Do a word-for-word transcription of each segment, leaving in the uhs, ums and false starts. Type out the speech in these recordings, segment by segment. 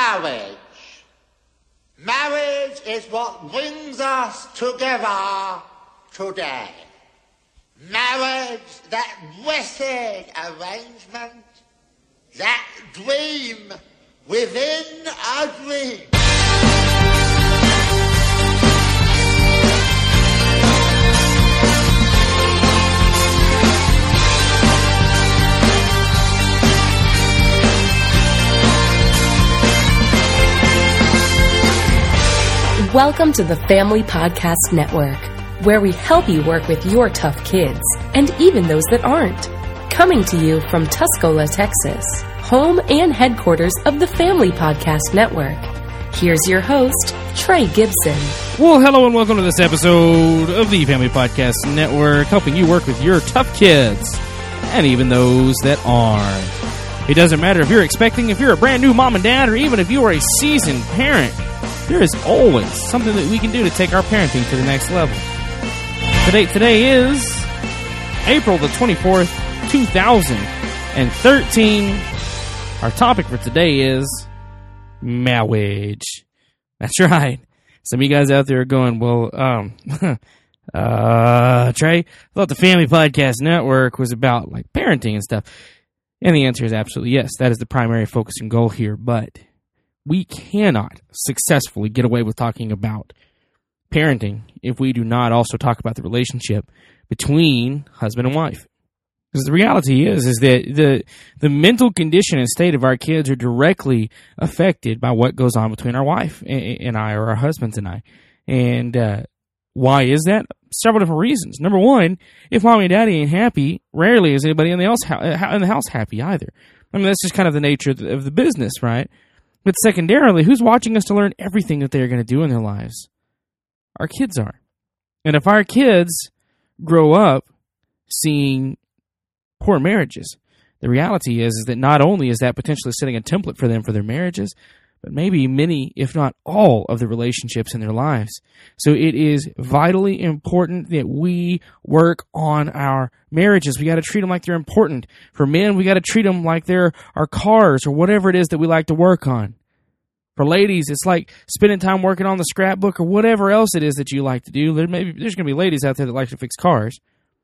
marriage. Marriage is what brings us together today. Marriage, that blessed arrangement, that dream within a dream. Welcome to the Family Podcast Network, where we help you work with your tough kids, and even those that aren't. Coming to you from Tuscola, Texas, home and headquarters of the Family Podcast Network. Here's your host, Trey Gibson. Well, hello and welcome to this episode of the Family Podcast Network, helping you work with your tough kids, and even those that aren't. It doesn't matter if you're expecting, if you're a brand new mom and dad, or even if you are a seasoned parent. There is always something that we can do to take our parenting to the next level. The date today is April the twenty-fourth, two thousand thirteen. Our topic for today is marriage. That's right. Some of you guys out there are going, well, um, uh, Trey, I thought the Family Podcast Network was about like parenting and stuff. And the answer is absolutely yes. That is the primary focus and goal here, but we cannot successfully get away with talking about parenting if we do not also talk about the relationship between husband and wife. Because the reality is, is that the the mental condition and state of our kids are directly affected by what goes on between our wife and I, or our husbands and I. And uh, why is that? Several different reasons. Number one, if mommy and daddy ain't happy, rarely is anybody in the house in the house happy either. I mean, that's just kind of the nature of the, of the business, right? But secondarily, who's watching us to learn everything that they're going to do in their lives? Our kids are. And if our kids grow up seeing poor marriages, the reality is, is that not only is that potentially setting a template for them for their marriages, but maybe many, if not all, of the relationships in their lives. So it is vitally important that we work on our marriages. We got to treat them like they're important. For men, we got to treat them like they're our cars or whatever it is that we like to work on. For ladies, it's like spending time working on the scrapbook or whatever else it is that you like to do. There maybe there's going to be ladies out there that like to fix cars.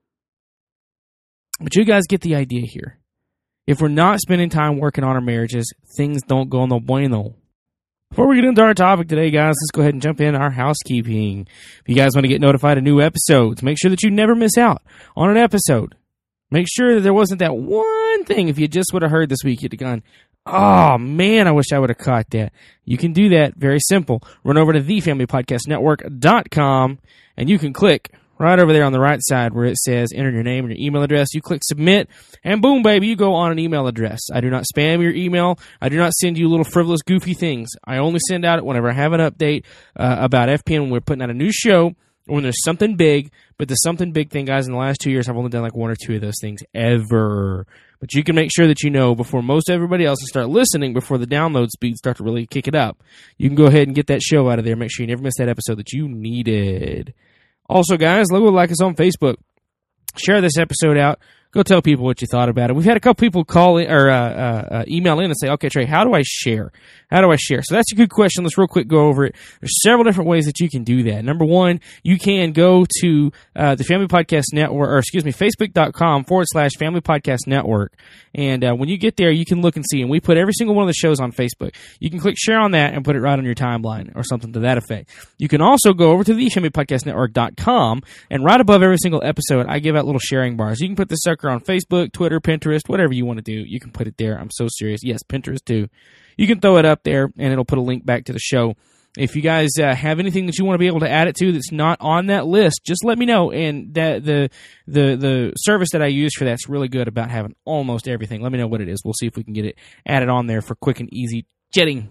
But you guys get the idea here. If we're not spending time working on our marriages, things don't go no bueno. Before we get into our topic today, guys, let's go ahead and jump in our housekeeping. If you guys want to get notified of new episodes, make sure that you never miss out on an episode. Make sure that there wasn't that one thing, if you just would have heard this week, you'd have gone, oh, man, I wish I would have caught that. You can do that. Very simple. Run over to the family podcast network dot com, and you can click right over there on the right side where it says enter your name and your email address. You click submit, and boom, baby, you go on an email address. I do not spam your email. I do not send you little frivolous, goofy things. I only send out it whenever I have an update uh, about F P N when we're putting out a new show, or when there's something big. But the something big thing, guys, in the last two years, I've only done like one or two of those things ever. But you can make sure that you know before most everybody else and start listening, before the download speeds start to really kick it up. You can go ahead and get that show out of there. Make sure you never miss that episode that you needed. Also, guys, look, like us on Facebook. Share this episode out. Go tell people what you thought about it. We've had a couple people call in, or uh, uh, uh, email in and say, okay, Trey, how do I share? How do I share? So that's a good question. Let's real quick go over it. There's several different ways that you can do that. Number one, you can go to uh, the Family Podcast Network, or excuse me, facebook.com forward slash Family Podcast Network. And uh, when you get there, you can look and see. And we put every single one of the shows on Facebook. You can click share on that and put it right on your timeline or something to that effect. You can also go over to the family podcast network dot com, and right above every single episode, I give out little sharing bars. You can put this sucker on Facebook, Twitter, Pinterest, whatever you want to do. You can put it there. I'm so serious. Yes, Pinterest too. You can throw it up there, and it'll put a link back to the show. If you guys uh, have anything that you want to be able to add it to that's not on that list, just let me know. And that the the the service that I use for that's really good about having almost everything. Let me know what it is. We'll see if we can get it added on there for quick and easy jetting.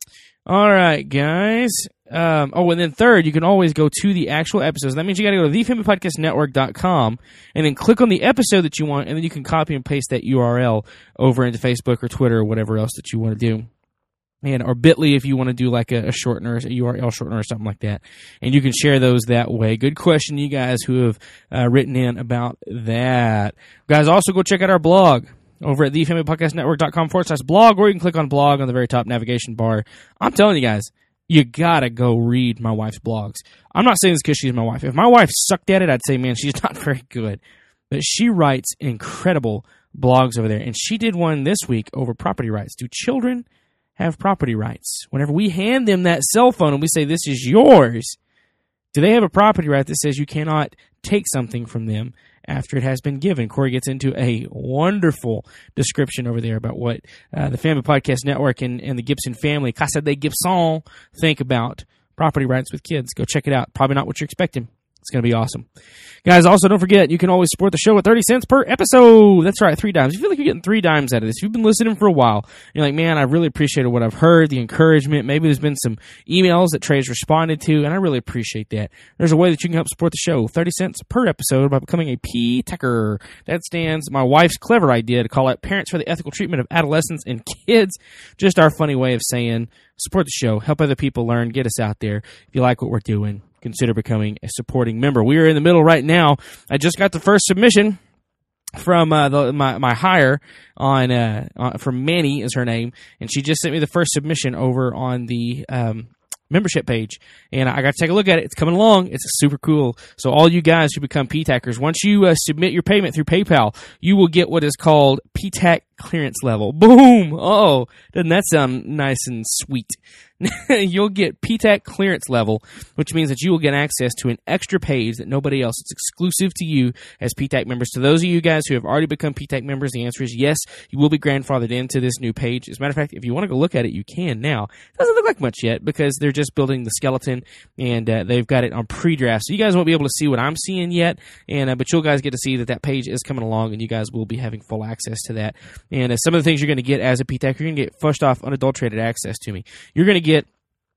All right, guys. Um, oh, and then third, you can always go to the actual episodes. That means you got to go to the family podcast network dot com and then click on the episode that you want, and then you can copy and paste that U R L over into Facebook or Twitter or whatever else that you want to do. And or Bitly if you want to do like a, a shortener, a U R L shortener or something like that. And you can share those that way. Good question, you guys who have uh, written in about that. Guys, also go check out our blog. over at the family podcast network dot com forward slash blog, or you can click on blog on the very top navigation bar. I'm telling you guys, you gotta go read my wife's blogs. I'm not saying this because she's my wife. If my wife sucked at it, I'd say, man, she's not very good. But she writes incredible blogs over there. And she did one this week over property rights. Do children have property rights? Whenever we hand them that cell phone and we say, this is yours, do they have a property right that says you cannot take something from them after it has been given? Corey gets into a wonderful description over there about what uh, the Family Podcast Network and, and the Gibson family, Casa de Gibson, think about property rights with kids. Go check it out. Probably not what you're expecting. It's going to be awesome. Guys, also don't forget, you can always support the show with thirty cents per episode. That's right, three dimes. You feel like you're getting three dimes out of this. You've been listening for a while. You're like, man, I really appreciated what I've heard, the encouragement. Maybe there's been some emails that Trey's responded to, and I really appreciate that. There's a way that you can help support the show. thirty cents per episode by becoming a P-Techer. That stands my wife's clever idea to call out Parents for the Ethical Treatment of Adolescents and Kids. Just our funny way of saying, support the show, help other people learn, get us out there. If you like what we're doing, consider becoming a supporting member. We are in the middle right now. I just got the first submission from uh, the, my my hire on uh, uh, from Manny is her name, and she just sent me the first submission over on the um, membership page, and I got to take a look at it. It's coming along. It's super cool. So all you guys who become P-Tackers, once you uh, submit your payment through PayPal, you will get what is called P-Tack clearance level. Boom! Oh, doesn't that sound nice and sweet? You'll get P-Tack clearance level, which means that you will get access to an extra page that nobody else. It's exclusive to you as P-Tack members. To those of you guys who have already become P-Tack members, the answer is yes, you will be grandfathered into this new page. As a matter of fact, if you want to go look at it, you can now. It doesn't look like much yet because they're just building the skeleton, and uh, they've got it on pre-draft. So you guys won't be able to see what I'm seeing yet, and uh, but you'll guys get to see that that page is coming along, and you guys will be having full access to that. And uh, some of the things you're going to get as a P-Tack, you're going to get, first off, unadulterated access to me. You're going to get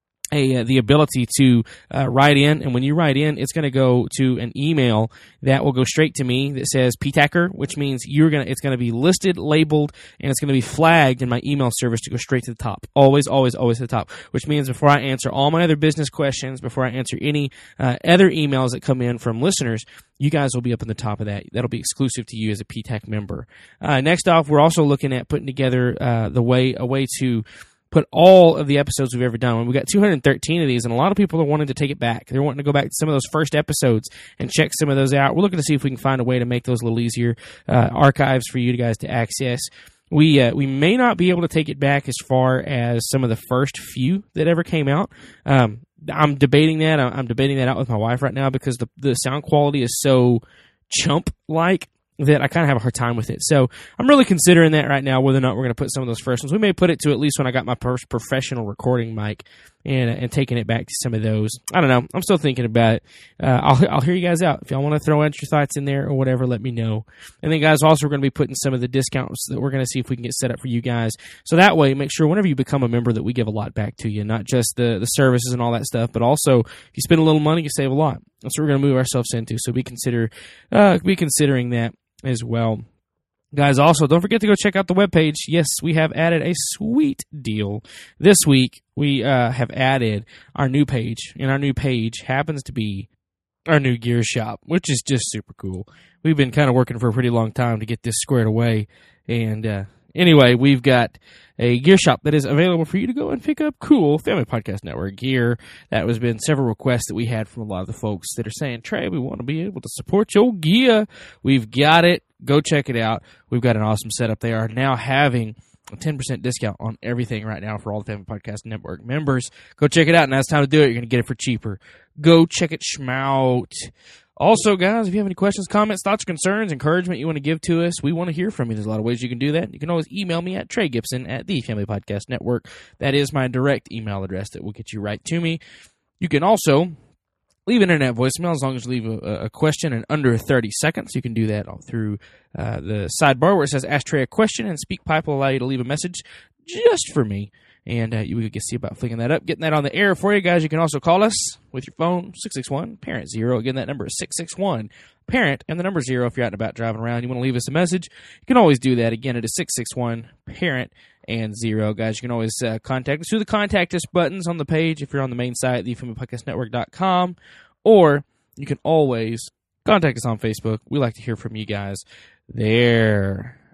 A, uh, the ability to uh, write in, and when you write in, it's going to go to an email that will go straight to me that says P-Tacker, which means you're gonna it's going to be listed, labeled, and it's going to be flagged in my email service to go straight to the top. Always, always, always to the top, which means before I answer all my other business questions, before I answer any uh, other emails that come in from listeners, you guys will be up on the top of that. That'll be exclusive to you as a P-Tack member. Uh, next off, we're also looking at putting together uh, the way a way to put all of the episodes we've ever done. We've got two hundred thirteen of these, and a lot of people are wanting to take it back. They're wanting to go back to some of those first episodes and check some of those out. We're looking to see if we can find a way to make those a little easier uh, archives for you guys to access. We uh, we may not be able to take it back as far as some of the first few that ever came out. Um, I'm debating that. I'm debating that out with my wife right now because the, the sound quality is so chump-like that I kind of have a hard time with it. So I'm really considering that right now, whether or not we're going to put some of those first ones. We may put it to at least when I got my first professional recording mic and and taking it back to some of those. I don't know. I'm still thinking about it. Uh, I'll I'll hear you guys out. If y'all want to throw extra thoughts in there or whatever, let me know. And then, guys, also we're going to be putting some of the discounts that we're going to see if we can get set up for you guys. So that way, make sure whenever you become a member that we give a lot back to you, not just the, the services and all that stuff, but also if you spend a little money, you save a lot. That's what we're going to move ourselves into. So be consider uh, be considering that as well. Guys, also, don't forget to go check out the webpage. Yes, we have added a sweet deal. This week, we uh, have added our new page, and our new page happens to be our new gear shop, which is just super cool. We've been kind of working for a pretty long time to get this squared away, and uh, anyway, we've got a gear shop that is available for you to go and pick up cool Family Podcast Network gear. That has been several requests that we had from a lot of the folks that are saying, Trey, we want to be able to support your gear. We've got it. Go check it out. We've got an awesome setup. They are now having a ten percent discount on everything right now for all the Family Podcast Network members. Go check it out. Now it's time to do it. You're going to get it for cheaper. Go check it schmout. Also, guys, if you have any questions, comments, thoughts, concerns, encouragement you want to give to us, we want to hear from you. There's a lot of ways you can do that. You can always email me at Trey Gibson at the Family Podcast Network. That is my direct email address that will get you right to me. You can also leave an internet voicemail as long as you leave a, a question in under thirty seconds. You can do that all through uh, the sidebar where it says Ask Trey a Question, and SpeakPipe will allow you to leave a message just for me. And uh, you can see about flicking that up, getting that on the air for you guys. You can also call us with your phone, six six one, parent zero. Again, that number is six six one, parent, and the number zero if you're out and about driving around. You want to leave us a message, you can always do that. Again, it is six six one, parent, and zero. Guys, you can always uh, contact us through the Contact Us buttons on the page if you're on the main site, the family podcast network dot com, or you can always contact us on Facebook. We like to hear from you guys there.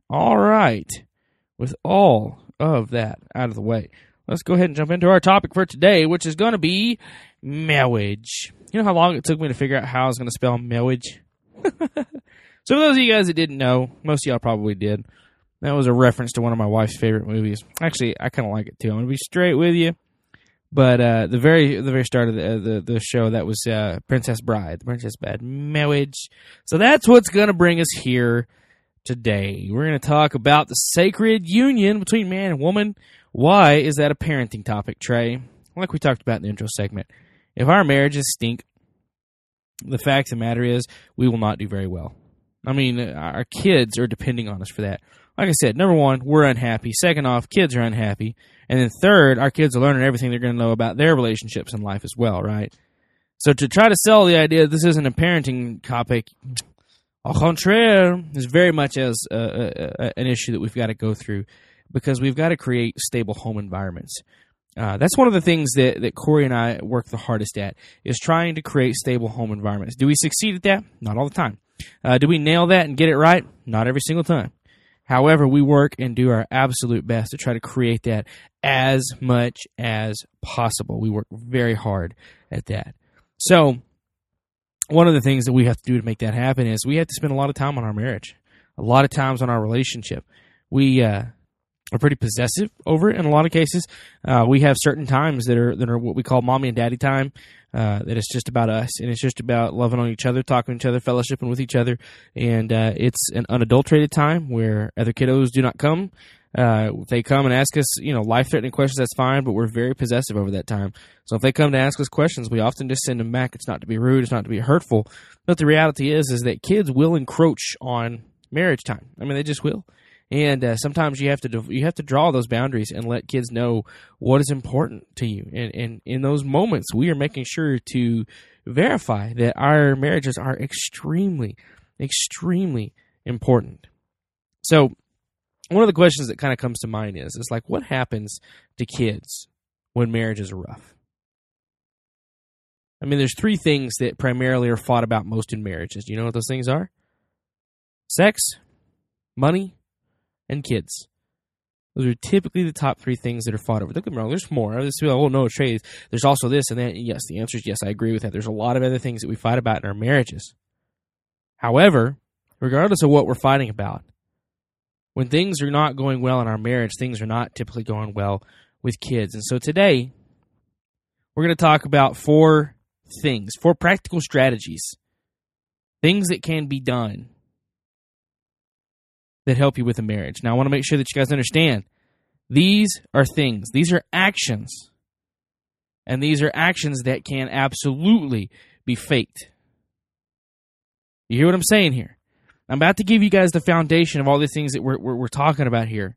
All right. With all of that out of the way, let's go ahead and jump into our topic for today, which is going to be marriage. You know how long it took me to figure out how I was going to spell marriage? So for those of you guys that didn't know, most of y'all probably did. That was a reference to one of my wife's favorite movies. Actually, I kind of like it too. I'm going to be straight with you. But uh, the very the very start of the the, the show, that was uh, Princess Bride, the Princess Bride marriage. So that's what's going to bring us here today. We're going to talk about the sacred union between man and woman. Why is that a parenting topic, Trey? Like we talked about in the intro segment. If our marriages stink, the fact of the matter is we will not do very well. I mean, our kids are depending on us for that. Like I said, number one, we're unhappy. Second off, kids are unhappy. And then third, our kids are learning everything they're going to know about their relationships in life as well, right? So to try to sell the idea that this isn't a parenting topic, au contraire, is very much as a, a, a, an issue that we've got to go through, because we've got to create stable home environments. Uh, that's one of the things that, that Corey and I work the hardest at, is trying to create stable home environments. Do we succeed at that? Not all the time. Uh, do we nail that and get it right? Not every single time. However, we work and do our absolute best to try to create that as much as possible. We work very hard at that. So, one of the things that we have to do to make that happen is we have to spend a lot of time on our marriage, a lot of times on our relationship. We uh, are pretty possessive over it in a lot of cases. Uh, we have certain times that are that are what we call mommy and daddy time. Uh, that it's just about us, and it's just about loving on each other, talking to each other, fellowshipping with each other, and uh, it's an unadulterated time where other kiddos do not come. Uh, if they come and ask us, you know, life-threatening questions, that's fine, but we're very possessive over that time. So if they come to ask us questions, we often just send them back. It's not to be rude, it's not to be hurtful, but the reality is, is that kids will encroach on marriage time. I mean, they just will. And uh, sometimes you have to you have to draw those boundaries and let kids know what is important to you. And, and in those moments, we are making sure to verify that our marriages are extremely, extremely important. So one of the questions that kind of comes to mind is, is like, what happens to kids when marriages are rough? I mean, there's three things that primarily are fought about most in marriages. Do you know what those things are? Sex, money, and kids. Those are typically the top three things that are fought over. Don't get me wrong, there's more. There's, oh, no, Trey, there's also this and that. Yes, the answer is yes, I agree with that. There's a lot of other things that we fight about in our marriages. However, regardless of what we're fighting about, when things are not going well in our marriage, things are not typically going well with kids. And so today, we're going to talk about four things, four practical strategies, things that can be done that help you with a marriage. Now, I want to make sure that you guys understand, these are things, these are actions, and these are actions that can absolutely be faked. You hear what I'm saying here? I'm about to give you guys the foundation of all the things that we're, we're, we're talking about here.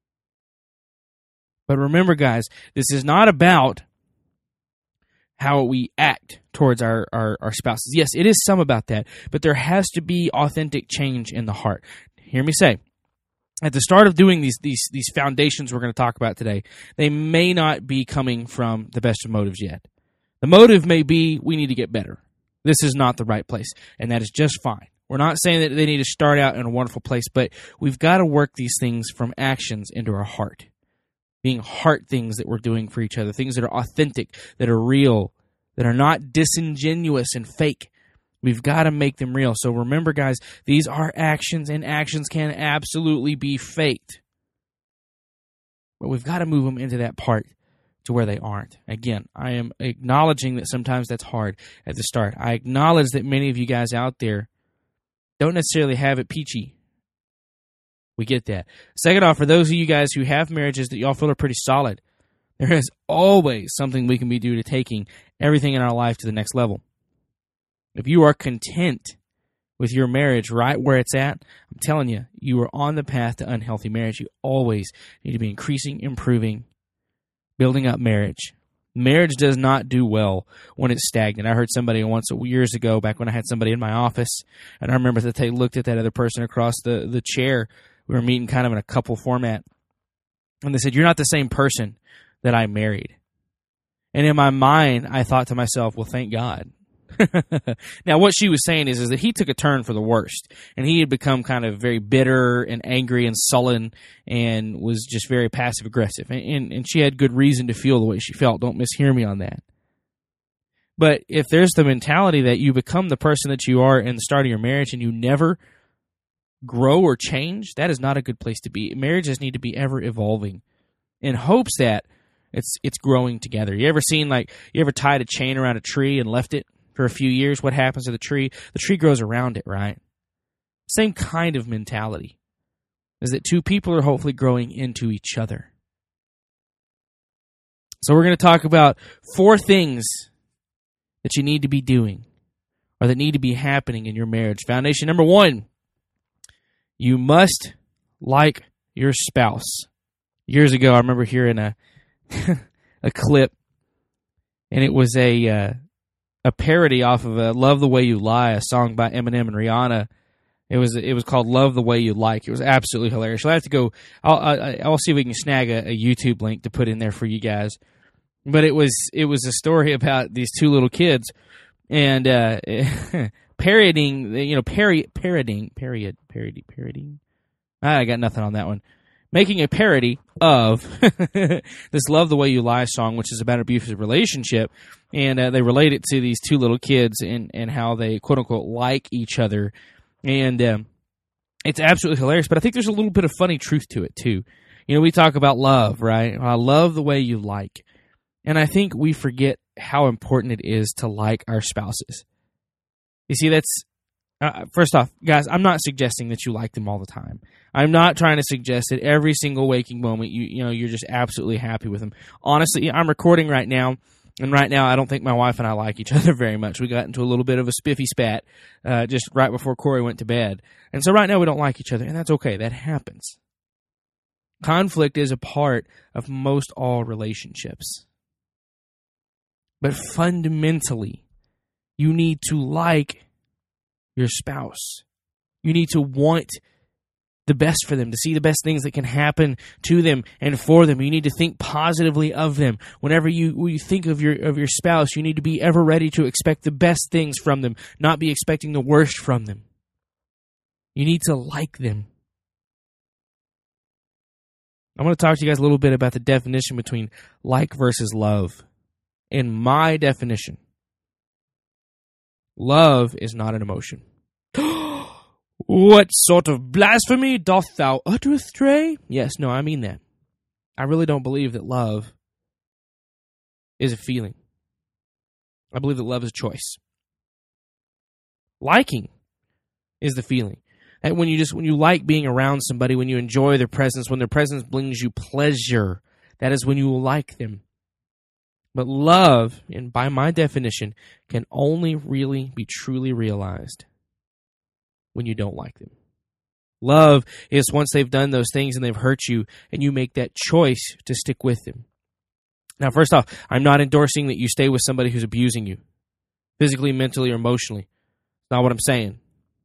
But remember, guys, this is not about how we act towards our, our, our spouses. Yes, it is some about that, but there has to be authentic change in the heart. Hear me say, at the start of doing these these these foundations we're going to talk about today, they may not be coming from the best of motives yet. The motive may be, we need to get better. This is not the right place, and that is just fine. We're not saying that they need to start out in a wonderful place, but we've got to work these things from actions into our heart, being heart things that we're doing for each other, things that are authentic, that are real, that are not disingenuous and fake. We've got to make them real. So remember, guys, these are actions, and actions can absolutely be faked. But we've got to move them into that part to where they aren't. Again, I am acknowledging that sometimes that's hard at the start. I acknowledge that many of you guys out there don't necessarily have it peachy. We get that. Second off, for those of you guys who have marriages that y'all feel are pretty solid, there is always something we can be doing to taking everything in our life to the next level. If you are content with your marriage right where it's at, I'm telling you, you are on the path to unhealthy marriage. You always need to be increasing, improving, building up marriage. Marriage does not do well when it's stagnant. I heard somebody once years ago, back when I had somebody in my office, and I remember that they looked at that other person across the, the chair. We were meeting kind of in a couple format, and they said, "You're not the same person that I married." And in my mind, I thought to myself, well, thank God. Now, what she was saying is, is that he took a turn for the worst, and he had become kind of very bitter and angry and sullen and was just very passive-aggressive. And, and, and she had good reason to feel the way she felt. Don't mishear me on that. But if there's the mentality that you become the person that you are in the start of your marriage and you never grow or change, that is not a good place to be. Marriages need to be ever evolving in hopes that it's it's growing together. You ever seen, like, you ever tied a chain around a tree and left it for a few years? What happens to the tree? The tree grows around it, right? Same kind of mentality is that two people are hopefully growing into each other. So we're going to talk about four things that you need to be doing or that need to be happening in your marriage. Foundation number one, you must like your spouse. Years ago, I remember hearing a a clip, and it was a uh, a parody off of a "Love the Way You Lie," a song by Eminem and Rihanna. It was it was called "Love the Way You Like." It was absolutely hilarious. I'll have to go. I'll I, I'll see if we can snag a, a YouTube link to put in there for you guys. But it was it was a story about these two little kids and uh, parodying, you know, parody, parodying, parody, parody, parodying. I got nothing on that one. Making a parody of this "Love the Way You Lie" song, which is about an abusive relationship, and uh, they relate it to these two little kids and, and how they, quote-unquote, like each other. And um, it's absolutely hilarious, but I think there's a little bit of funny truth to it, too. You know, we talk about love, right? I love the way you like. And I think we forget how important it is to like our spouses. You see, that's... Uh, first off, guys, I'm not suggesting that you like them all the time. I'm not trying to suggest that every single waking moment you you know you're just absolutely happy with them. Honestly, I'm recording right now, and right now I don't think my wife and I like each other very much. We got into a little bit of a spiffy spat uh, just right before Corey went to bed, and so right now we don't like each other, and that's okay. That happens. Conflict is a part of most all relationships, but fundamentally, you need to like your spouse. You need to want the best for them, to see the best things that can happen to them and for them. You need to think positively of them. Whenever you, when you think of your of your spouse, you need to be ever ready to expect the best things from them, not be expecting the worst from them. You need to like them. I want to talk to you guys a little bit about the definition between like versus love. In my definition, love is not an emotion. What sort of blasphemy doth thou utter, stray? Yes, no, I mean that. I really don't believe that love is a feeling. I believe that love is a choice. Liking is the feeling. And when you just when you like being around somebody, when you enjoy their presence, when their presence brings you pleasure, that is when you will like them. But love, and by my definition, can only really be truly realized when you don't like them. Love is once they've done those things and they've hurt you, and you make that choice to stick with them. Now, first off, I'm not endorsing that you stay with somebody who's abusing you, physically, mentally, or emotionally. That's not what I'm saying.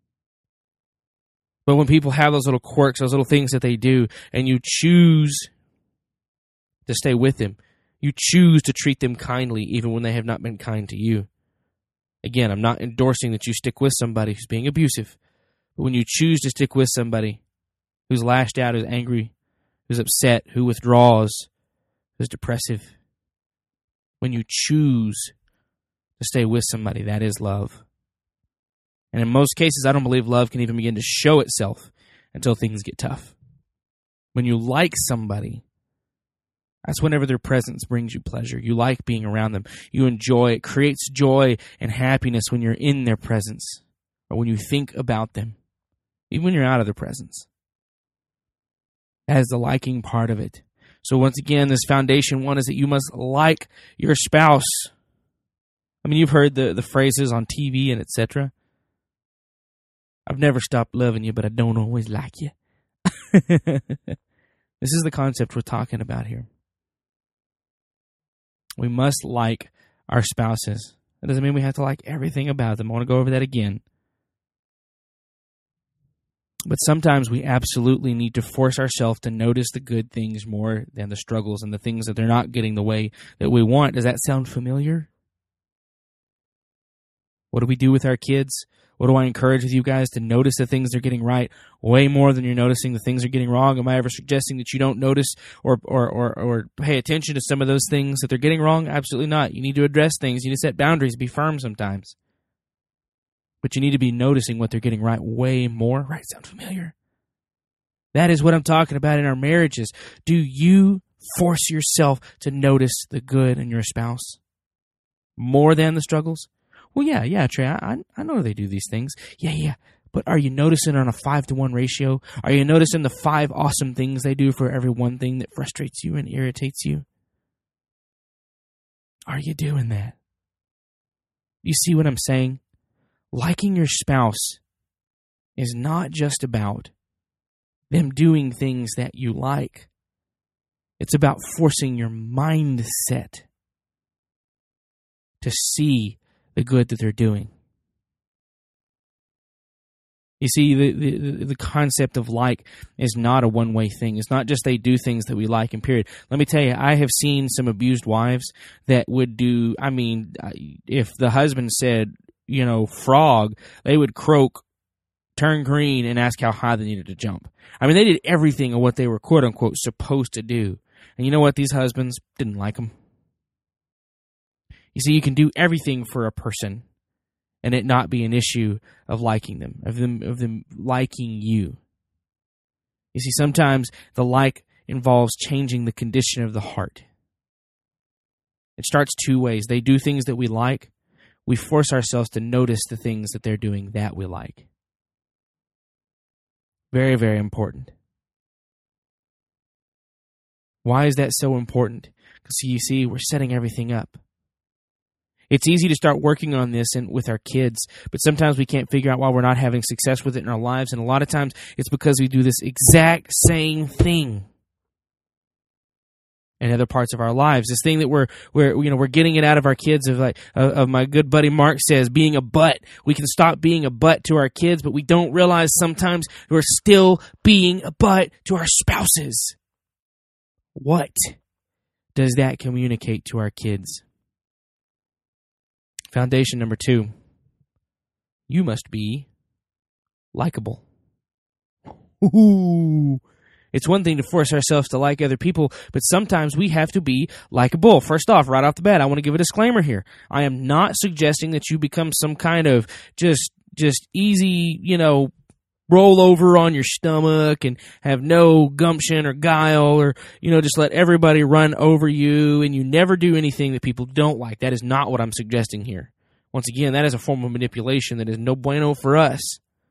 But when people have those little quirks, those little things that they do, and you choose to stay with them, you choose to treat them kindly even when they have not been kind to you. Again, I'm not endorsing that you stick with somebody who's being abusive. But when you choose to stick with somebody who's lashed out, who's angry, who's upset, who withdraws, who's depressive, when you choose to stay with somebody, that is love. And in most cases, I don't believe love can even begin to show itself until things get tough. When you like somebody, that's whenever their presence brings you pleasure. You like being around them. You enjoy it. Creates joy and happiness when you're in their presence or when you think about them, even when you're out of their presence. That is the liking part of it. So once again, this foundation one is that you must like your spouse. I mean, you've heard the, the phrases on T V and et cetera. I've never stopped loving you, but I don't always like you. This is the concept we're talking about here. We must like our spouses. That doesn't mean we have to like everything about them. I want to go over that again. But sometimes we absolutely need to force ourselves to notice the good things more than the struggles and the things that they're not getting the way that we want. Does that sound familiar? What do we do with our kids? What do I encourage with you guys? To notice the things they're getting right way more than you're noticing the things they're getting wrong. Am I ever suggesting that you don't notice or, or, or, or pay attention to some of those things that they're getting wrong? Absolutely not. You need to address things. You need to set boundaries, be firm sometimes. But you need to be noticing what they're getting right way more. Right? Sound familiar? That is what I'm talking about in our marriages. Do you force yourself to notice the good in your spouse more than the struggles? Well, yeah, yeah, Trey, I, I know they do these things. Yeah, yeah. But are you noticing on a five to one ratio? Are you noticing the five awesome things they do for every one thing that frustrates you and irritates you? Are you doing that? You see what I'm saying? Liking your spouse is not just about them doing things that you like. It's about forcing your mindset to see the good that they're doing. You see, the, the the concept of like is not a one-way thing. It's not just they do things that we like and period. Let me tell you, I have seen some abused wives that would do, I mean, if the husband said, you know, frog, they would croak, turn green, and ask how high they needed to jump. I mean, they did everything of what they were quote-unquote supposed to do. And you know what? These husbands didn't like them. You see, you can do everything for a person and it not be an issue of liking them, of them, of them liking you. You see, sometimes the like involves changing the condition of the heart. It starts two ways. They do things that we like. We force ourselves to notice the things that they're doing that we like. Very, very important. Why is that so important? Because you see, we're setting everything up. It's easy to start working on this and with our kids, but sometimes we can't figure out why we're not having success with it in our lives, and a lot of times it's because we do this exact same thing in other parts of our lives. This thing that we're we're you know we're getting it out of our kids of like of, of my good buddy Mark says, being a butt. We can stop being a butt to our kids, but we don't realize sometimes we're still being a butt to our spouses. What does that communicate to our kids? Foundation number two, you must be likable. Ooh. It's one thing to force ourselves to like other people, but sometimes we have to be likable. First off, right off the bat, I want to give a disclaimer here. I am not suggesting that you become some kind of just just easy, you know, roll over on your stomach and have no gumption or guile, or, you know, just let everybody run over you and you never do anything that people don't like. That is not what I'm suggesting here. Once again, that is a form of manipulation that is no bueno for us.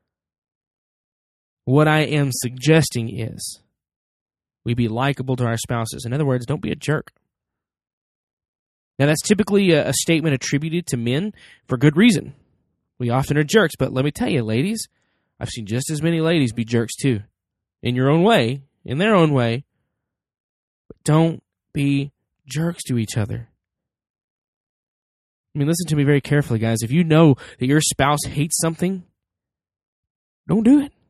What I am suggesting is we be likable to our spouses. In other words, don't be a jerk. Now, that's typically a, a statement attributed to men for good reason. We often are jerks, but let me tell you, ladies, I've seen just as many ladies be jerks too. In your own way, in their own way. But don't be jerks to each other. I mean, listen to me very carefully, guys. If you know that your spouse hates something, don't do it.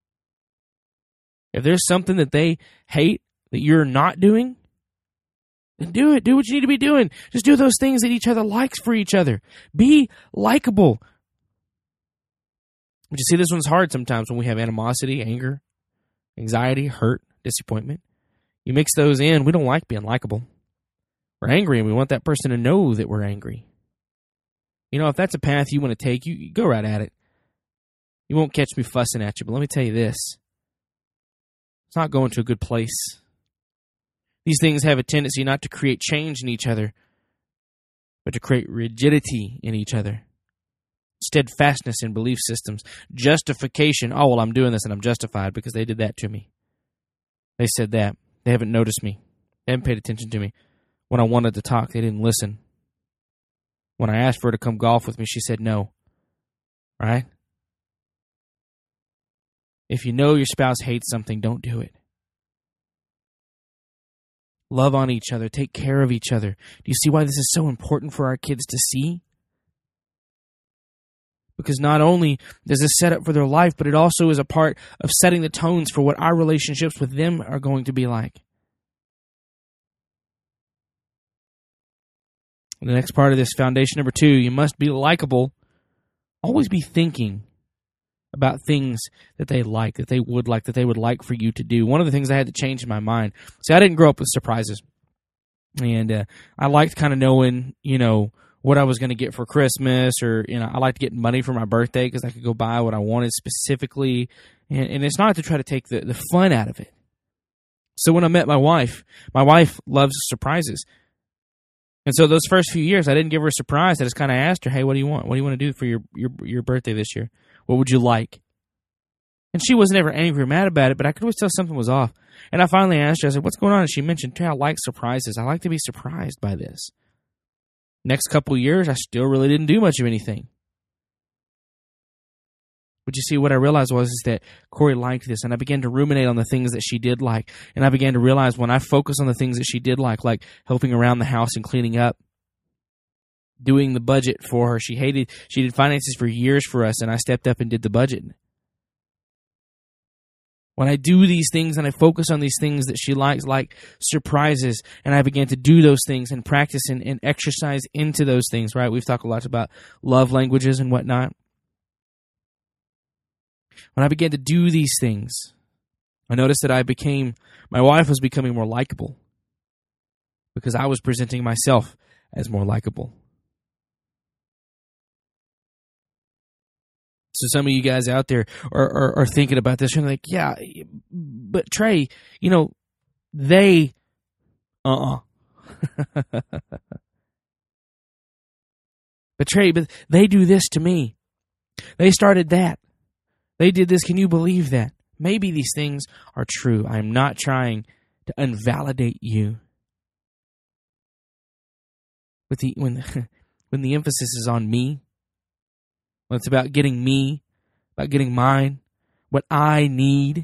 If there's something that they hate that you're not doing, then do it. Do what you need to be doing. Just do those things that each other likes for each other. Be likable. But you see, this one's hard sometimes when we have animosity, anger, anxiety, hurt, disappointment. You mix those in, we don't like being likable. We're angry and we want that person to know that we're angry. You know, if that's a path you want to take, you, you go right at it. You won't catch me fussing at you, but let me tell you this. It's not going to a good place. These things have a tendency not to create change in each other, but to create rigidity in each other. Steadfastness in belief systems. Justification. Oh, well, I'm doing this and I'm justified because they did that to me. They said that. They haven't noticed me. They haven't paid attention to me. When I wanted to talk, they didn't listen. When I asked for her to come golf with me, she said no. Right? If you know your spouse hates something, don't do it. Love on each other. Take care of each other. Do you see why this is so important for our kids to see? Because not only does this set up for their life, but it also is a part of setting the tones for what our relationships with them are going to be like. The next part of this, foundation number two, you must be likable always be thinking about things that they like, that they would like, that they would like for you to do. One of the things I had to change in my mind, see, I didn't grow up with surprises. And uh, I liked kind of knowing, you know, what I was going to get for Christmas, or, you know, I liked getting money for my birthday because I could go buy what I wanted specifically. And, and it's not to try to take the, the fun out of it. So when I met my wife, my wife loves surprises. And so those first few years, I didn't give her a surprise. I just kind of asked her, hey, what do you want? What do you want to do for your, your, your birthday this year? What would you like? And she wasn't ever angry or mad about it, but I could always tell something was off. And I finally asked her, I said, what's going on? And she mentioned, hey, I like surprises. I like to be surprised by this. Next couple of years, I still really didn't do much of anything. But you see, what I realized was is that Corey liked this, and I began to ruminate on the things that she did like. And I began to realize when I focus on the things that she did like, like helping around the house and cleaning up, doing the budget for her. She hated, she did finances for years for us, and I stepped up and did the budget. When I do these things and I focus on these things that she likes, like surprises, and I began to do those things and practice and, and exercise into those things, right? We've talked a lot about love languages and whatnot. When I began to do these things, I noticed that I became, my wife was becoming more likable because I was presenting myself as more likable. So some of you guys out there are, are, are thinking about this and like, yeah, but Trey, you know, they, uh-uh. But Trey, but they do this to me. They started that. They did this. Can you believe that? Maybe these things are true. I'm not trying to invalidate you. But the, when, the, when the emphasis is on me, when it's about getting me, about getting mine, what I need,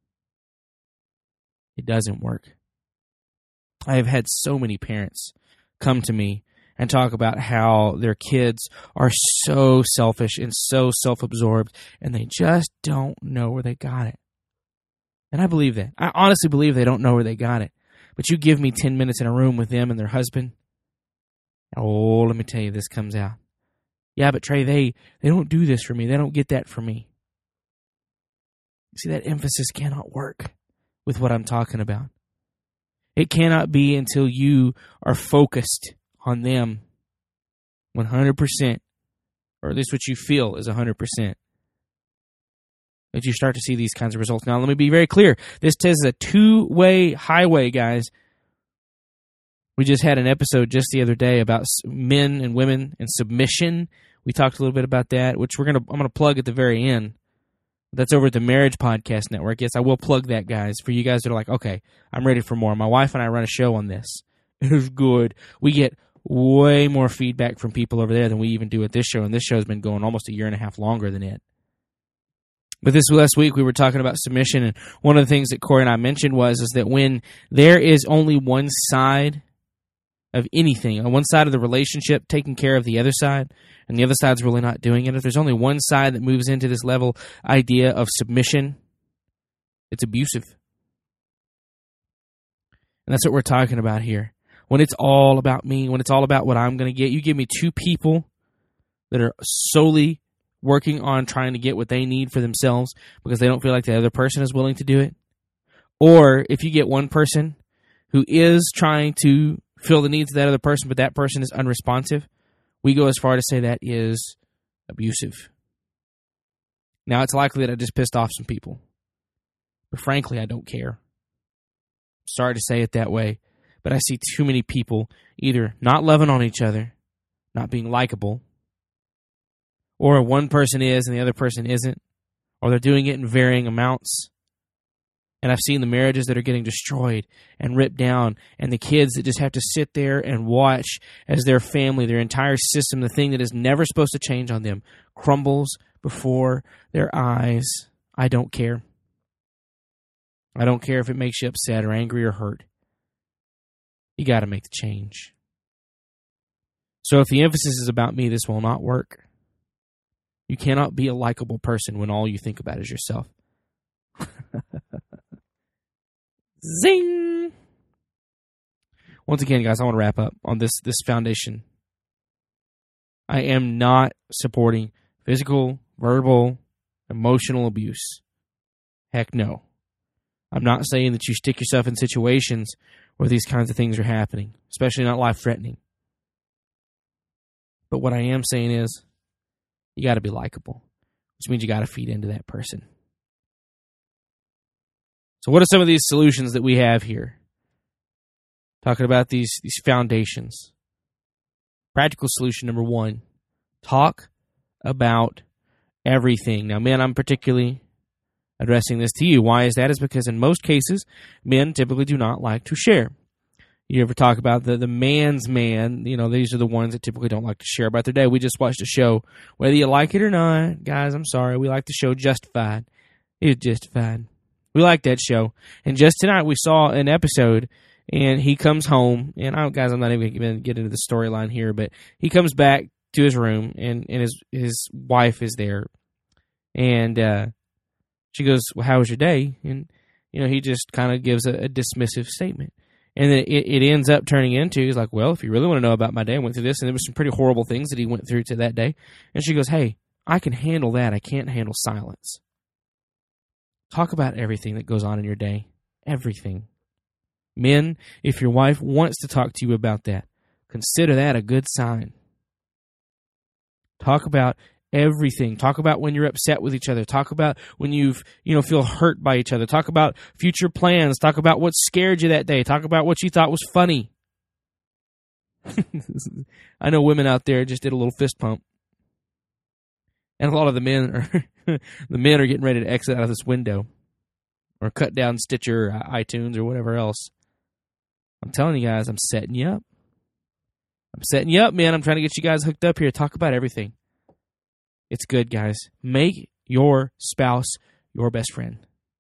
it doesn't work. I have had so many parents come to me and talk about how their kids are so selfish and so self-absorbed, and they just don't know where they got it. And I believe that. I honestly believe they don't know where they got it. But you give me ten minutes in a room with them and their husband, oh, let me tell you, this comes out. Yeah, but Trey, they, they don't do this for me. They don't get that for me. See, that emphasis cannot work with what I'm talking about. It cannot be until you are focused on them one hundred percent, or at least what you feel is one hundred percent, that you start to see these kinds of results. Now, let me be very clear. This is a two-way highway, guys. We just had an episode just the other day about men and women and submission. We talked a little bit about that, which we're gonna I'm gonna plug at the very end. That's over at the Marriage Podcast Network. Yes, I will plug that, guys, for you guys that are like, okay, I'm ready for more. My wife and I run a show on this. It is good. We get way more feedback from people over there than we even do at this show, and this show has been going almost a year and a half longer than it. But this last week we were talking about submission, and one of the things that Corey and I mentioned was is that when there is only one side of anything, on one side of the relationship taking care of the other side, and the other side's really not doing it, if there's only one side that moves into this level idea of submission, it's abusive. And that's what we're talking about here. When it's all about me, when it's all about what I'm going to get, you give me two people that are solely working on trying to get what they need for themselves because they don't feel like the other person is willing to do it. Or if you get one person who is trying to fill the needs of that other person, but that person is unresponsive, we go as far to say that is abusive. Now, it's likely that I just pissed off some people. But frankly, I don't care. Sorry to say it that way, but I see too many people either not loving on each other, not being likable, or one person is and the other person isn't, or they're doing it in varying amounts. And I've seen the marriages that are getting destroyed and ripped down, and the kids that just have to sit there and watch as their family, their entire system, the thing that is never supposed to change on them, crumbles before their eyes. I don't care. I don't care if it makes you upset or angry or hurt. You got to make the change. So if the emphasis is about me, this will not work. You cannot be a likable person when all you think about is yourself. Zing! Once again, guys, I want to wrap up on this, this foundation. I am not supporting Physical, verbal, emotional abuse. Heck no. I'm not saying that you stick yourself in situations where these kinds of things are happening, especially not life-threatening. But what I am saying is, you got to be likable, which means you got to feed into that person. So what are some of these solutions that we have here? Talking about these, these foundations. Practical solution number one, talk about everything. Now, men, I'm particularly addressing this to you. Why is that? Is because in most cases, men typically do not like to share. You ever talk about the, the man's man? You know, these are the ones that typically don't like to share about their day. We just watched a show. Whether you like it or not, guys, I'm sorry. We like the show Justified. It's Justified. We like that show. And just tonight we saw an episode, and he comes home, and I, guys, I'm not even going to get into the storyline here, but he comes back to his room, and, and his his wife is there. And uh, she goes, well, how was your day? And, you know, he just kind of gives a, a dismissive statement. And then it, it ends up turning into, he's like, well, if you really want to know about my day, I went through this, and there were some pretty horrible things that he went through to that day. And she goes, hey, I can handle that. I can't handle silence. Talk about everything that goes on in your day. Everything. Men, if your wife wants to talk to you about that, consider that a good sign. Talk about everything. Talk about when you're upset with each other. Talk about when you've, you know, feel hurt by each other. Talk about future plans. Talk about what scared you that day. Talk about what you thought was funny. I know women out there just did a little fist pump. And a lot of the men are the men are getting ready to exit out of this window or cut down Stitcher or iTunes or whatever else. I'm telling you guys, I'm setting you up. I'm setting you up, man. I'm trying to get you guys hooked up here. Talk about everything. It's good, guys. Make your spouse your best friend.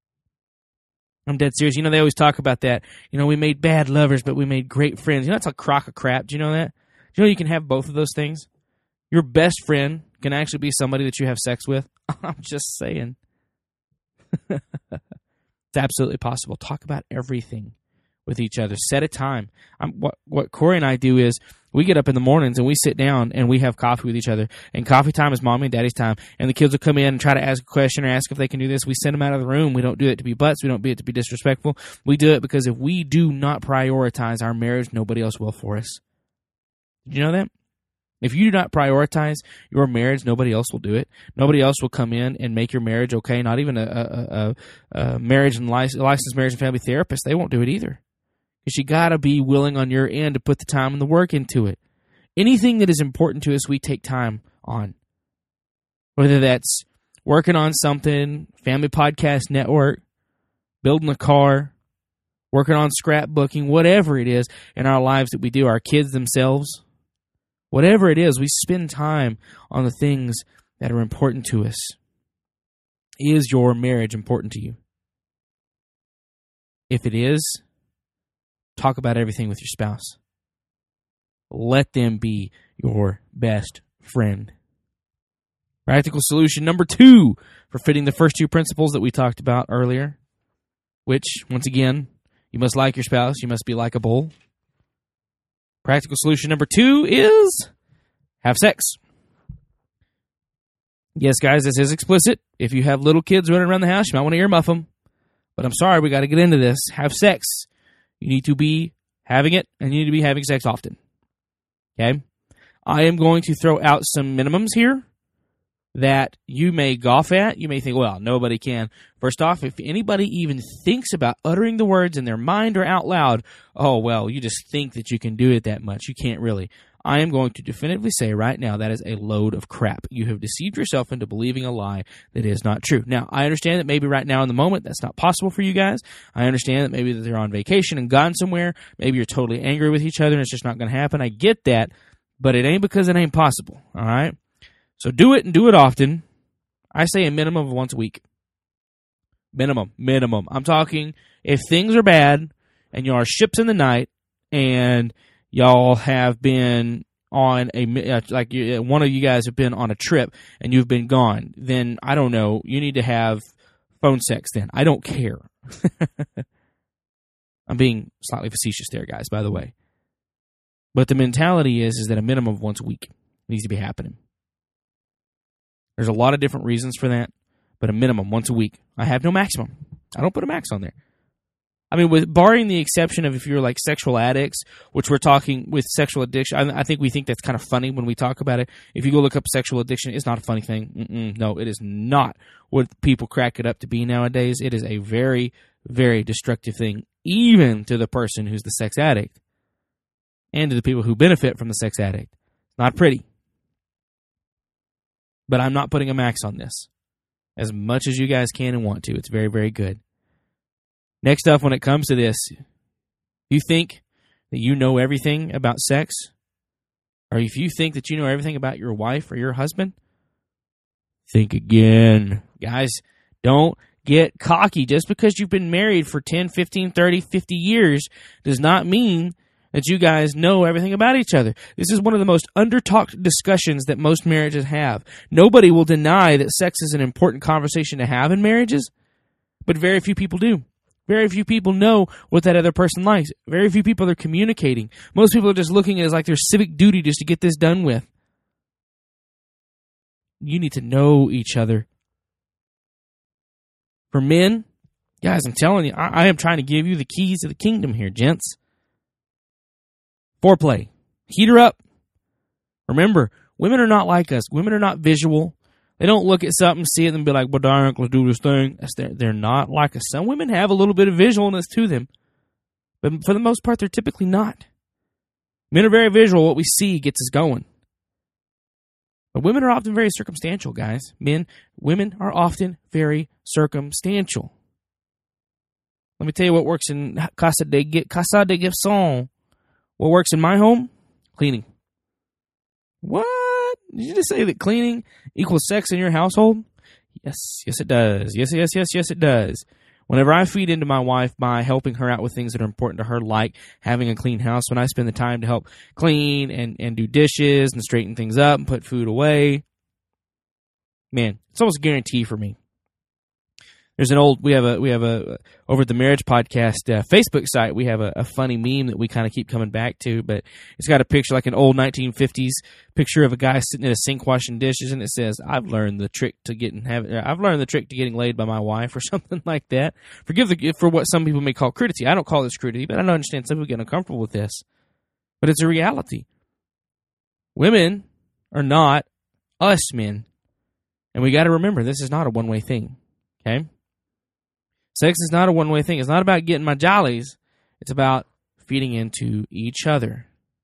I'm dead serious. You know, they always talk about that. You know, we made bad lovers, but we made great friends. You know, that's a crock of crap. Do you know that? Do you know you can have both of those things? Your best friend can actually be somebody that you have sex with. I'm just saying. It's absolutely possible. Talk about everything with each other. Set a time. I'm, what, what Corey and I do is we get up in the mornings and we sit down and we have coffee with each other. And coffee time is mommy and daddy's time. And the kids will come in and try to ask a question or ask if they can do this. We send them out of the room. We don't do it to be butts. We don't do it to be disrespectful. We do it because if we do not prioritize our marriage, nobody else will for us. Did you know that? If you do not prioritize your marriage, nobody else will do it. Nobody else will come in and make your marriage okay. Not even a, a, a, a marriage and license, licensed marriage and family therapist. They won't do it either. Because you got to be willing on your end to put the time and the work into it. Anything that is important to us, we take time on. Whether that's working on something, family podcast network, building a car, working on scrapbooking, whatever it is in our lives that we do, our kids themselves, whatever it is, we spend time on the things that are important to us. Is your marriage important to you? If it is, talk about everything with your spouse. Let them be your best friend. Practical solution number two for fitting the first two principles that we talked about earlier, which, once again, you must like your spouse, you must be likable. Practical solution number two is have sex. Yes, guys, this is explicit. If you have little kids running around the house, you might want to earmuff them. But I'm sorry, we got to get into this. Have sex. You need to be having it, and you need to be having sex often. Okay? I am going to throw out some minimums here that you may gawk at. You may think, well, nobody can. First off, if anybody even thinks about uttering the words in their mind or out loud, oh, well, you just think that you can do it that much. You can't really. I am going to definitively say right now that is a load of crap. You have deceived yourself into believing a lie that is not true. Now, I understand that maybe right now in the moment that's not possible for you guys. I understand that maybe that they're on vacation and gone somewhere. Maybe you're totally angry with each other and it's just not going to happen. I get that, but it ain't because it ain't possible, all right? So do it and do it often. I say a minimum of once a week. Minimum, minimum. I'm talking if things are bad and y'all are ships in the night and y'all have been on a, like one of you guys have been on a trip and you've been gone, then I don't know, you need to have phone sex then. I don't care. I'm being slightly facetious there, guys, by the way. But the mentality is, is that a minimum of once a week needs to be happening. There's a lot of different reasons for that, but a minimum once a week. I have no maximum. I don't put a max on there. I mean, with barring the exception of if you're like sexual addicts, which we're talking with sexual addiction, I, I think we think that's kind of funny when we talk about it. If you go look up sexual addiction, it's not a funny thing. Mm-mm, no, it is not what people crack it up to be nowadays. It is a very, very destructive thing, even to the person who's the sex addict and to the people who benefit from the sex addict. Not pretty. But I'm not putting a max on this. As much as you guys can and want to. It's very, very good. Next up, when it comes to this, you think that you know everything about sex, or if you think that you know everything about your wife or your husband, think again. Guys, don't get cocky. Just because you've been married for ten, fifteen, thirty, fifty years does not mean that you guys know everything about each other. This is one of the most under-talked discussions that most marriages have. Nobody will deny that sex is an important conversation to have in marriages, but very few people do. Very few people know what that other person likes. Very few people are communicating. Most people are just looking at it as like their civic duty just to get this done with. You need to know each other. For men, guys, I'm telling you, I, I am trying to give you the keys to the kingdom here, gents. Foreplay. Heat her up. Remember, women are not like us. Women are not visual. They don't look at something, see it, and be like, well, darn, let's do this thing. That's they're, they're not like us. Some women have a little bit of visualness to them. But for the most part, they're typically not. Men are very visual. What we see gets us going. But women are often very circumstantial, guys. Men, women are often very circumstantial. Let me tell you what works in Casa de, Casa de Gibson. What works in my home? Cleaning. What? Did you just say that cleaning equals sex in your household? Yes, yes it does. Yes, yes, yes, yes it does. Whenever I feed into my wife by helping her out with things that are important to her, like having a clean house, when I spend the time to help clean and, and do dishes and straighten things up and put food away, man, it's almost a guarantee for me. There's an old, we have a, we have a, over at the Marriage Podcast uh, Facebook site, we have a, a funny meme that we kind of keep coming back to, but it's got a picture, like an old nineteen fifties picture of a guy sitting at a sink washing dishes, and it says, I've learned the trick to getting, have, I've learned the trick to getting laid by my wife, or something like that. Forgive the, for what some people may call crudity. I don't call this crudity, but I don't understand some people get uncomfortable with this. But it's a reality. Women are not us men. And we got to remember, this is not a one-way thing. Okay? Sex is not a one-way thing. It's not about getting my jollies. It's about feeding into each other.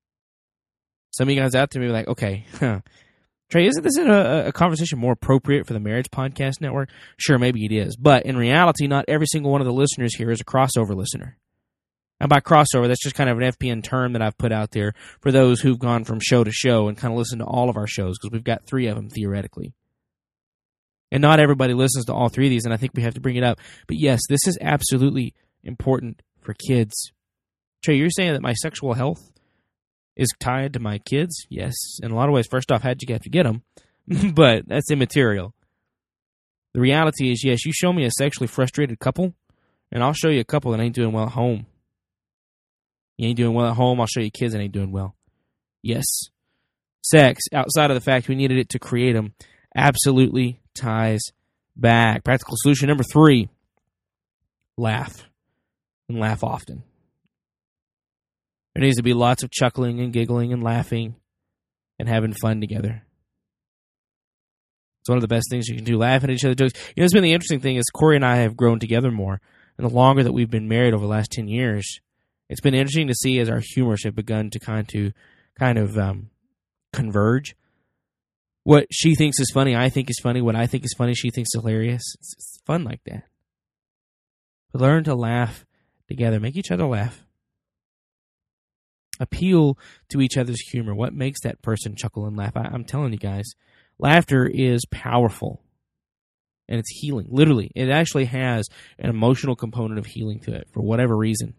Some of you guys out there may be like, okay, huh. Trey, isn't this a, a conversation more appropriate for the Marriage Podcast Network? Sure, maybe it is. But in reality, not every single one of the listeners here is a crossover listener. And by crossover, that's just kind of an F P N term that I've put out there for those who've gone from show to show and kind of listened to all of our shows, because we've got three of them theoretically. And not everybody listens to all three of these, and I think we have to bring it up. But yes, this is absolutely important for kids. Trey, you're saying that my sexual health is tied to my kids? Yes. In a lot of ways, first off, how'd you have to get them? But that's immaterial. The reality is, yes, you show me a sexually frustrated couple, and I'll show you a couple that ain't doing well at home. You ain't doing well at home, I'll show you kids that ain't doing well. Yes. Sex, outside of the fact we needed it to create them, absolutely ties back. Practical solution number three, laugh, and laugh often. There needs to be lots of chuckling and giggling and laughing and having fun together. It's one of the best things you can do, laugh at each other's jokes. You know, it's been the interesting thing is Corey and I have grown together more, and the longer that we've been married over the last ten years, it's been interesting to see as our humors have begun to kind of, kind of um, converge. What she thinks is funny, I think is funny. What I think is funny, she thinks is hilarious. It's, it's fun like that. But learn to laugh together. Make each other laugh. Appeal to each other's humor. What makes that person chuckle and laugh? I, I'm telling you guys, laughter is powerful. And it's healing. Literally, it actually has an emotional component of healing to it for whatever reason.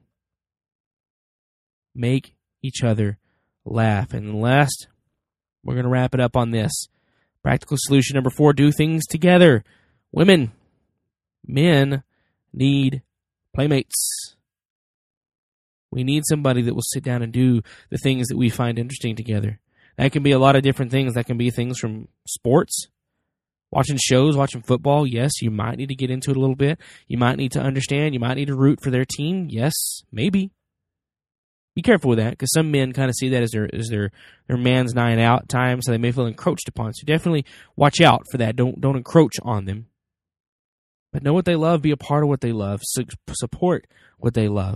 Make each other laugh. And last, we're going to wrap it up on this. Practical solution number four, do things together. Women, men need playmates. We need somebody that will sit down and do the things that we find interesting together. That can be a lot of different things. That can be things from sports, Watching shows, watching football, yes, you might need to get into it a little bit. You might need to understand. You might need to root for their team. Yes, maybe. Be careful with that, because some men kind of see that as their as their, their man's night out time, so they may feel encroached upon. So definitely watch out for that. Don't don't encroach on them. But know what they love. Be a part of what they love. Su- support what they love.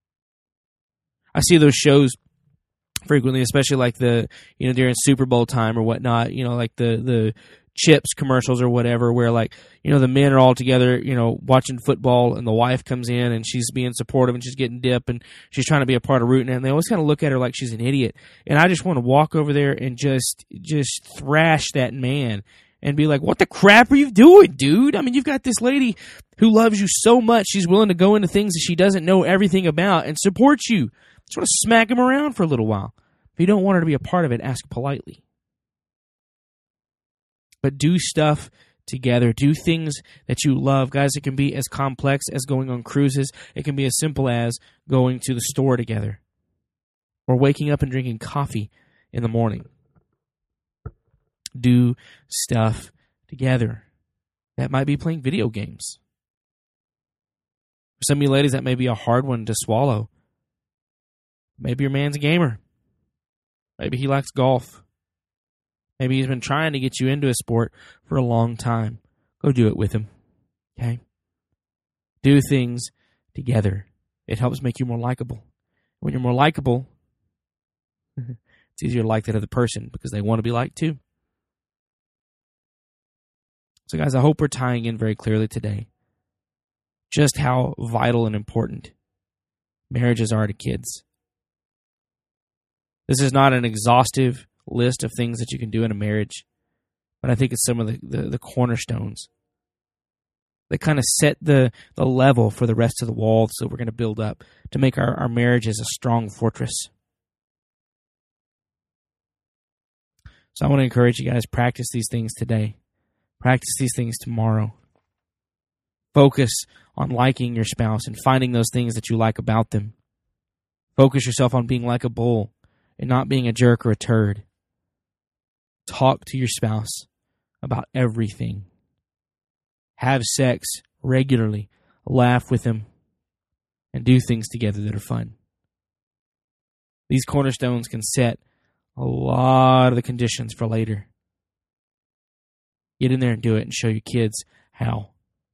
I see those shows frequently, especially like the, you know, during Super Bowl time or whatnot, you know, like the, the chips commercials or whatever, where like, you know, the men are all together, you know, watching football, and the wife comes in and she's being supportive and she's getting dip and she's trying to be a part of rooting it, and they always kind of look at her like she's an idiot. And I just want to walk over there and just, just thrash that man and be like, what the crap are you doing, dude? I mean, you've got this lady who loves you so much, she's willing to go into things that she doesn't know everything about and support you. Just want to smack him around for a little while. If you don't want her to be a part of it, ask politely. But do stuff together. Do things that you love. Guys, it can be as complex as going on cruises. It can be as simple as going to the store together, or waking up and drinking coffee in the morning. Do stuff together. That might be playing video games. For some of you ladies, that may be a hard one to swallow. Maybe your man's a gamer. Maybe he likes golf. Maybe he's been trying to get you into a sport for a long time. Go do it with him. Okay? Do things together. It helps make you more likable. When you're more likable, it's easier to like that other person because they want to be liked too. So guys, I hope we're tying in very clearly today just how vital and important marriages are to kids. This is not an exhaustive list of things that you can do in a marriage, but I think it's some of the, the, the cornerstones that kind of set the, the level for the rest of the walls that we're going to build up to make our, our marriages a strong fortress. So I want to encourage you guys, practice these things today. Practice these things tomorrow. Focus on liking your spouse and finding those things that you like about them. Focus yourself on being like a bull and not being a jerk or a turd. Talk to your spouse about everything. Have sex regularly. Laugh with them. And do things together that are fun. These cornerstones can set a lot of the conditions for later. Get in there and do it and show your kids how.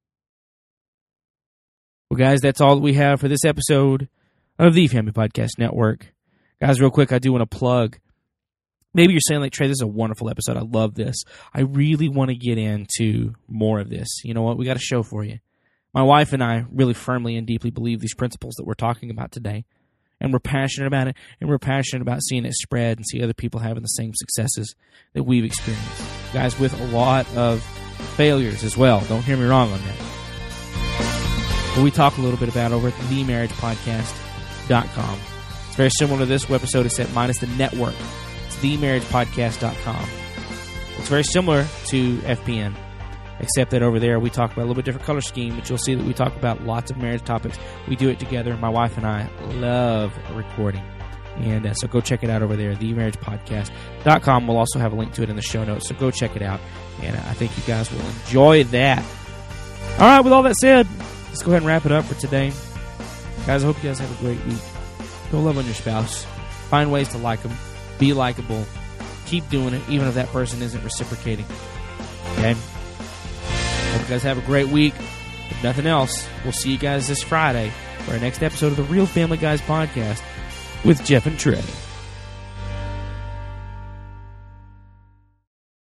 Well, guys, that's all that we have for this episode of the Family Podcast Network. Guys, real quick, I do want to plug. Maybe you're saying, like, Trey, this is a wonderful episode. I love this. I really want to get into more of this. You know what? We got a show for you. My wife and I really firmly and deeply believe these principles that we're talking about today. And we're passionate about it. And we're passionate about seeing it spread and see other people having the same successes that we've experienced. Guys, with a lot of failures as well. Don't hear me wrong on that. But we talk a little bit about over at the marriage podcast dot com. It's very similar to this episode, except minus the network. It's the marriage podcast dot com. It's very similar to F P N, except that over there we talk about a little bit different color scheme, but you'll see that we talk about lots of marriage topics. We do it together. My wife and I love recording. And uh, so go check it out over there, the marriage podcast dot com. We'll also have a link to it in the show notes, so go check it out. And uh, I think you guys will enjoy that. All right, with all that said, let's go ahead and wrap it up for today. Guys, I hope you guys have a great week. Go love on your spouse. Find ways to like them. Be likable. Keep doing it, even if that person isn't reciprocating. Okay? Hope you guys have a great week. If nothing else, we'll see you guys this Friday for our next episode of the Real Family Guys podcast with Jeff and Trey.